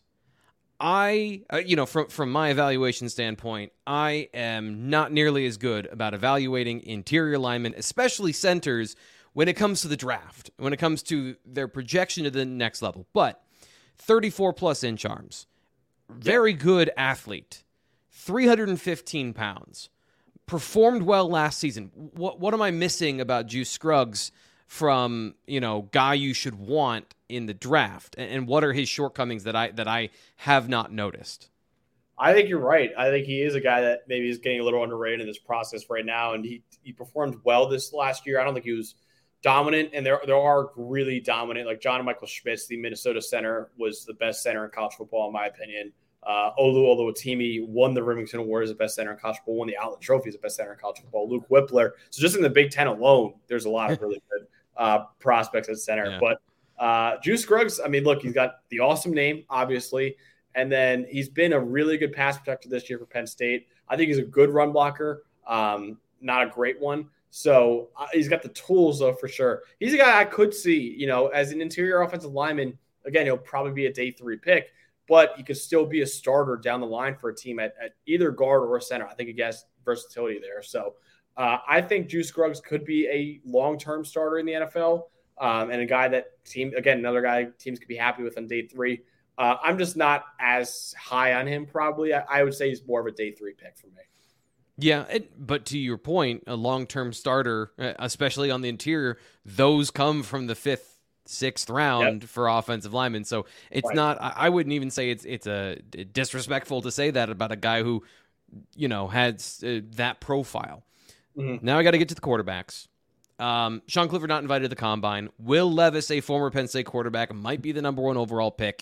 I, uh, you know, from from my evaluation standpoint, I am not nearly as good about evaluating interior linemen, especially centers, when it comes to the draft, when it comes to their projection to the next level. But thirty-four plus inch arms, very good athlete, three hundred fifteen pounds, performed well last season. What what am I missing about Juice Scruggs from, you know, guy you should want in the draft? And what are his shortcomings that I that I have not noticed? I think you're right. I think he is a guy that maybe is getting a little underrated in this process right now. And he, he performed well this last year. I don't think he was dominant, and there there are really dominant, like John Michael Schmitz, the Minnesota center, was the best center in college football, in my opinion. Uh, Olu Oluwatimi won the Remington Award as the best center in college football, won the Outland Trophy as the best center in college football. Luke Whippler. So just in the Big Ten alone, there's a lot of really good uh, prospects at center. Yeah. But uh, Juice Scruggs, I mean, look, he's got the awesome name, obviously, and then he's been a really good pass protector this year for Penn State. I think he's a good run blocker, um, not a great one. So uh, he's got the tools, though, for sure. He's a guy I could see, you know, as an interior offensive lineman. Again, he'll probably be a day three pick, but he could still be a starter down the line for a team at, at either guard or center. I think he has versatility there. So uh, I think Juice Scruggs could be a long-term starter in the N F L um, and a guy that team, again, another guy teams could be happy with on day three. Uh, I'm just not as high on him, probably. I, I would say he's more of a day three pick for me. Yeah, it, but to your point, a long-term starter, especially on the interior, those come from the fifth, sixth round yep. for offensive linemen. So it's right. not. I wouldn't even say it's it's a disrespectful to say that about a guy who, you know, has uh, that profile. Mm-hmm. Now I got to get to the quarterbacks. Um, Sean Clifford not invited to the combine. Will Levis, a former Penn State quarterback, might be the number one overall pick.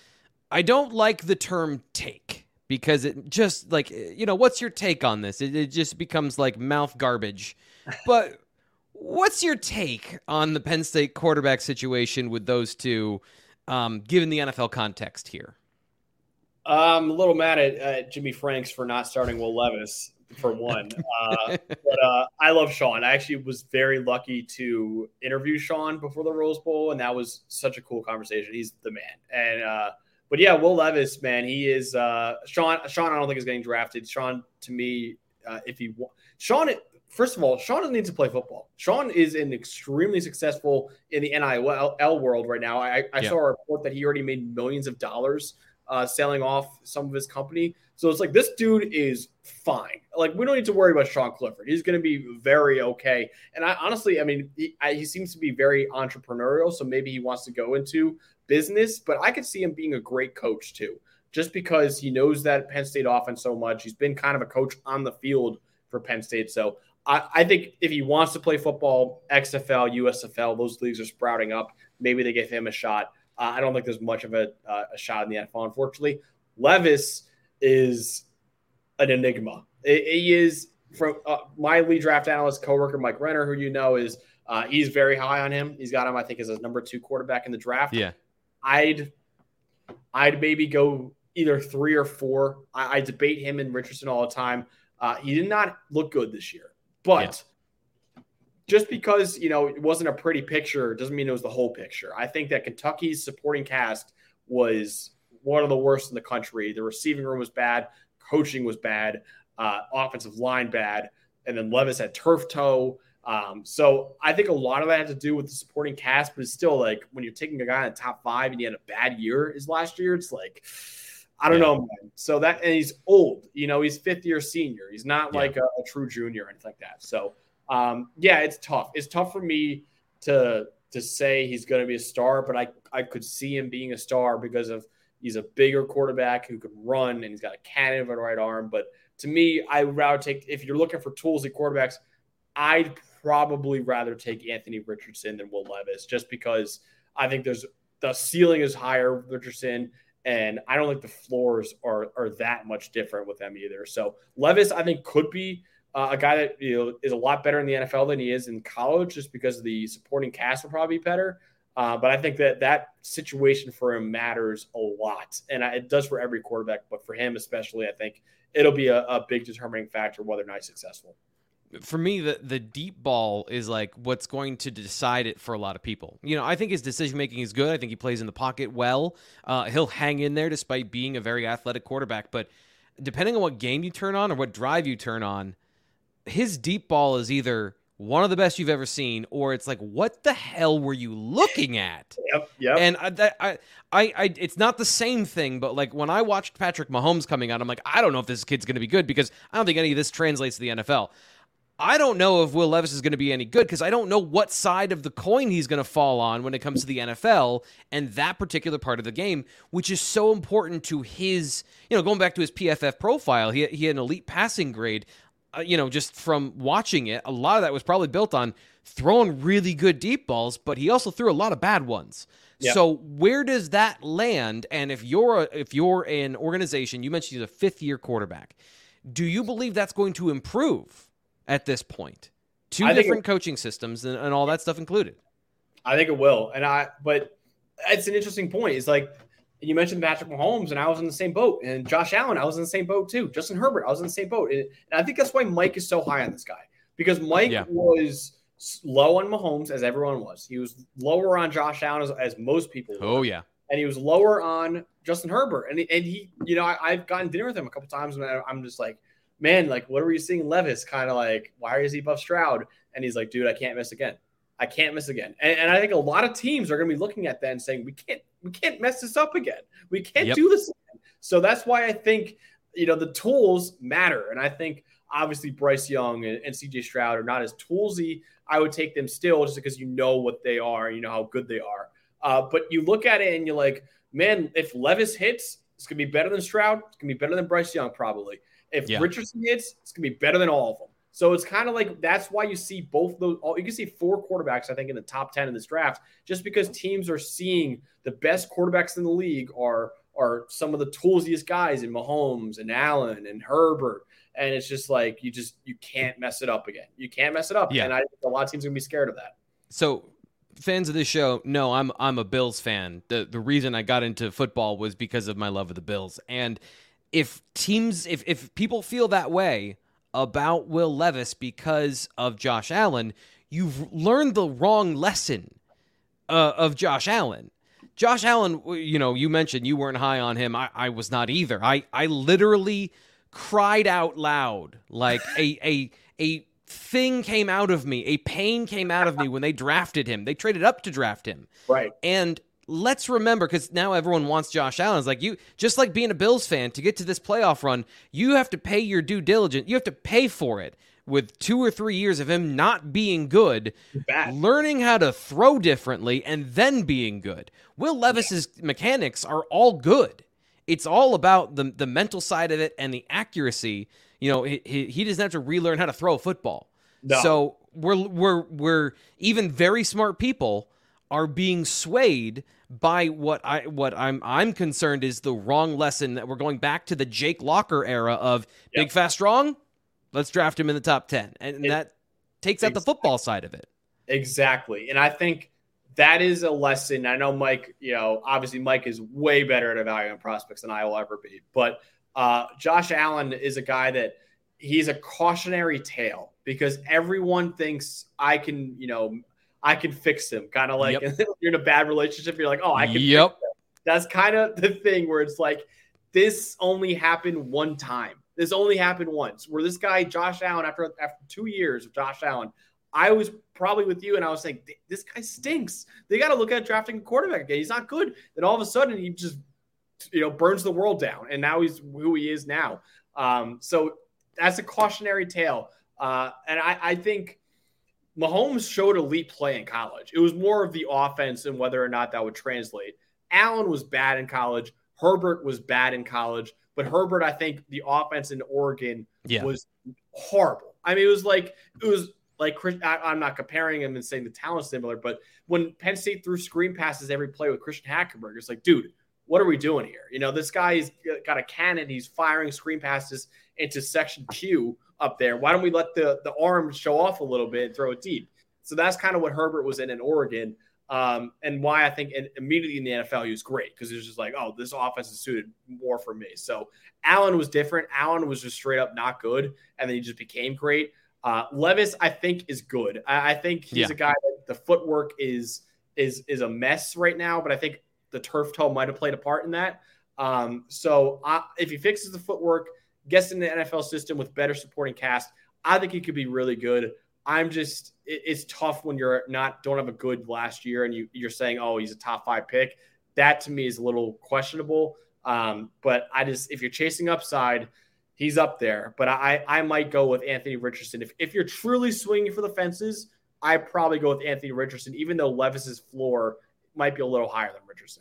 I don't like the term "take." Because it just like, you know, what's your take on this? It, it just becomes like mouth garbage. But what's your take on the Penn State quarterback situation with those two, um, given the N F L context here? I'm a little mad at uh, Jimmy Franks for not starting Will Levis, for one. Uh, but uh, I love Sean. I actually was very lucky to interview Sean before the Rose Bowl, and that was such a cool conversation. He's the man. And, uh, But, yeah, Will Levis, man, he is uh, – Sean, Sean, I don't think is getting drafted. Sean, to me, uh, if he wa- Sean. First of all, Sean doesn't need to play football. Sean is an extremely successful in the N I L world right now. I, I yeah. saw a report that he already made millions of dollars uh, selling off some of his company. So it's like, this dude is fine. Like, we don't need to worry about Sean Clifford. He's going to be very okay. And I honestly, I mean, he, I, he seems to be very entrepreneurial. So maybe he wants to go into business, but I could see him being a great coach too, just because he knows that Penn State offense so much. He's been kind of a coach on the field for Penn State. So I, I think if he wants to play football, X F L, U S F L, those leagues are sprouting up. Maybe they give him a shot. Uh, I don't think there's much of a, uh, a shot in the N F L, unfortunately. Levis is an enigma. He is, from uh, my lead draft analyst coworker, Mike Renner, who you know is, uh, he's very high on him. He's got him, I think, as his number two quarterback in the draft. Yeah. I'd, I'd maybe go either three or four. I, I debate him and Richardson all the time. Uh, he did not look good this year. But yeah. just because, you know, it wasn't a pretty picture doesn't mean it was the whole picture. I think that Kentucky's supporting cast was one of the worst in the country. The receiving room was bad. Coaching was bad. Uh, offensive line bad. And then Levis had turf toe. Um, so I think a lot of that had to do with the supporting cast, but it's still like, when you're taking a guy in the top five and he had a bad year his last year, it's like, I don't yeah. know, man. So that, and he's old, you know, he's fifth year senior. He's not yeah. like a, a true junior or anything like that. So, um, yeah, it's tough. It's tough for me to, to say he's going to be a star, but I, I could see him being a star because of, he's a bigger quarterback who could run and he's got a cannon of a right arm. But to me, I would rather take, if you're looking for tools at quarterbacks, I'd probably rather take Anthony Richardson than Will Levis, just because I think there's, the ceiling is higher with Richardson. And I don't think the floors are are that much different with them either. So Levis, I think, could be uh, a guy that, you know, is a lot better in the N F L than he is in college, just because the supporting cast will probably be better. Uh, but I think that that situation for him matters a lot, and I, it does for every quarterback. But for him especially, I think it'll be a, a big determining factor whether or not he's successful. For me, the, the deep ball is like what's going to decide it for a lot of people. You know, I think his decision-making is good. I think he plays in the pocket well. Uh, he'll hang in there despite being a very athletic quarterback. But depending on what game you turn on or what drive you turn on, his deep ball is either one of the best you've ever seen, or it's like, what the hell were you looking at? Yep, yep. And I, that, I, I, I, it's not the same thing, but like when I watched Patrick Mahomes coming out, I'm like, I don't know if this kid's going to be good, because I don't think any of this translates to the N F L. I don't know if Will Levis is going to be any good, because I don't know what side of the coin he's going to fall on when it comes to the N F L and that particular part of the game, which is so important to his, you know, going back to his P F F profile, he, he had an elite passing grade, uh, you know, just from watching it. A lot of that was probably built on throwing really good deep balls, but he also threw a lot of bad ones. Yep. So where does that land? And if you're a, if you're an organization, you mentioned he's a fifth year quarterback, do you believe that's going to improve at this point? Two I different it, coaching systems and, and all that stuff included. I think it will. And I, but it's an interesting point. It's like, you mentioned Patrick Mahomes, and I was in the same boat, and Josh Allen, I was in the same boat too. Justin Herbert, I was in the same boat. And, and I think that's why Mike is so high on this guy, because Mike yeah. was low on Mahomes, as everyone was. He was lower on Josh Allen as, as most people were. Oh yeah. And he was lower on Justin Herbert. And, and he, you know, I, I've gotten dinner with him a couple times, and I'm just like, man, like, what are we seeing Levis? Kind of like, why is he above Stroud? And he's like, dude, I can't miss again. I can't miss again. And, and I think a lot of teams are going to be looking at that and saying, we can't, we can't mess this up again. We can't yep. do this again. So that's why I think, you know, the tools matter. And I think obviously Bryce Young and, and C J Stroud are not as toolsy. I would take them still, just because you know what they are, you know how good they are. Uh, but you look at it and you're like, man, if Levis hits, it's going to be better than Stroud. It's going to be better than Bryce Young, probably. If yeah. Richardson hits, it's going to be better than all of them. So it's kind of like, that's why you see both those. You can see four quarterbacks, I think, in the top ten in this draft, just because teams are seeing the best quarterbacks in the league are, are some of the toolsiest guys in Mahomes and Allen and Herbert. And it's just like, you just, you can't mess it up again. You can't mess it up. Yeah. And I think a lot of teams are going to be scared of that. So fans of this show, no, I'm, I'm a Bills fan. The, the reason I got into football was because of my love of the Bills. And if teams, if, if people feel that way about Will Levis because of Josh Allen, you've learned the wrong lesson uh, of Josh Allen. Josh Allen, you know, you mentioned you weren't high on him. I, I was not either. I, I literally cried out loud, like a a a thing came out of me, a pain came out of me when they drafted him. They traded up to draft him. Right. And let's remember, because now everyone wants Josh Allen. It's like you, just like being a Bills fan, to get to this playoff run, you have to pay your due diligence. You have to pay for it with two or three years of him not being good, Bad. learning how to throw differently, and then being good. Will Levis's yeah. mechanics are all good. It's all about the the mental side of it and the accuracy. You know, he, he, he doesn't have to relearn how to throw a football. No. So we're we're we're even very smart people are being swayed by what I what I'm I'm concerned is the wrong lesson, that we're going back to the Jake Locker era of yep. big, fast, strong. Let's draft him in the top ten, and, and it, that takes out exactly. the football side of it. Exactly, and I think that is a lesson. I know Mike, you know, obviously Mike is way better at evaluating prospects than I will ever be, but uh, Josh Allen is a guy that he's a cautionary tale because everyone thinks I can, you know, I can fix him. Kind of like yep. you're in a bad relationship, you're like, oh, I can. Yep. Fix him. That's kind of the thing where it's like, this only happened one time. This only happened once. Where this guy, Josh Allen, after after two years of Josh Allen, I was probably with you, and I was like, this guy stinks. They got to look at drafting a quarterback again. He's not good. Then all of a sudden, he just, you know, burns the world down, and now he's who he is now. Um, so that's a cautionary tale. Uh, and I, I think Mahomes showed elite play in college. It was more of the offense and whether or not that would translate. Allen was bad in college. Herbert was bad in college. But Herbert, I think the offense in Oregon yeah. was horrible. I mean, it was like it was like I, I'm not comparing him and saying the talent's similar, but when Penn State threw screen passes every play with Christian Hackenberg, it's like, dude, what are we doing here? You know, this guy's got a cannon. He's firing screen passes into section Q up there. Why don't we let the the arm show off a little bit and throw it deep? So that's kind of what Herbert was in in Oregon. Um, and why I think in, immediately in the N F L he was great because it was just like, oh, this offense is suited more for me. So Allen was different. Allen was just straight up not good, and then he just became great. Uh, Levis, I think, is good. I, I think he's yeah. a guy that the footwork is is is a mess right now, but I think the turf toe might have played a part in that. Um, so I, if he fixes the footwork, gets in the N F L system with better supporting cast, I think he could be really good. I'm just, it, it's tough when you're not, don't have a good last year and you, you're saying, oh, he's a top five pick. That to me is a little questionable. Um, but I just, if you're chasing upside, he's up there. But I, I might go with Anthony Richardson. If, if you're truly swinging for the fences, I probably go with Anthony Richardson, even though Levis's floor might be a little higher than Richardson.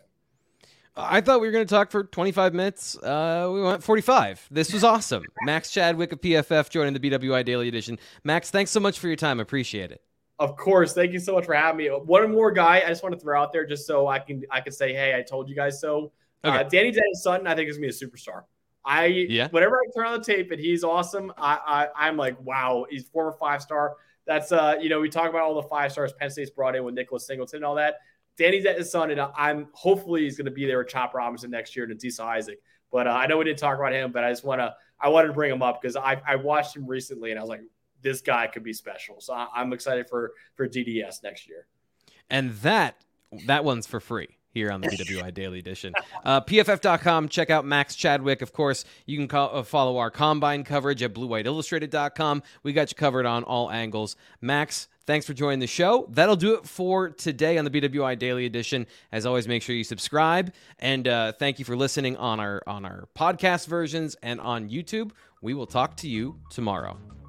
I thought we were going to talk for twenty-five minutes. Uh, we went forty-five. This was awesome. Max Chadwick of P F F joining the B W I Daily Edition. Max, thanks so much for your time. Appreciate it. Of course. Thank you so much for having me. One more guy I just want to throw out there just so I can I can say, hey, I told you guys so. Okay. Uh, Danny Dennis-Sutton, I think, is going to be a superstar. I yeah. Whenever I turn on the tape and he's awesome, I, I, I'm like, wow, he's former five-star. That's, uh, you know, we talk about all the five stars Penn State's brought in with Nicholas Singleton and all that. Danny Dennis-Sutton, and I'm hopefully he's going to be there with Chop Robinson next year and Adisa Isaac. But uh, I know we didn't talk about him, but I just want to I wanted to bring him up because I I watched him recently and I was like, this guy could be special. So I, I'm excited for for D D S next year. And that that one's for free here on the B W I Daily Edition. Uh, P F F dot com. Check out Max Chadwick. Of course, you can call, uh, follow our combine coverage at blue white illustrated dot com. We got you covered on all angles. Max, thanks for joining the show. That'll do it for today on the B W I Daily Edition. As always, make sure you subscribe, and uh, thank you for listening on our on our podcast versions and on YouTube. We will talk to you tomorrow.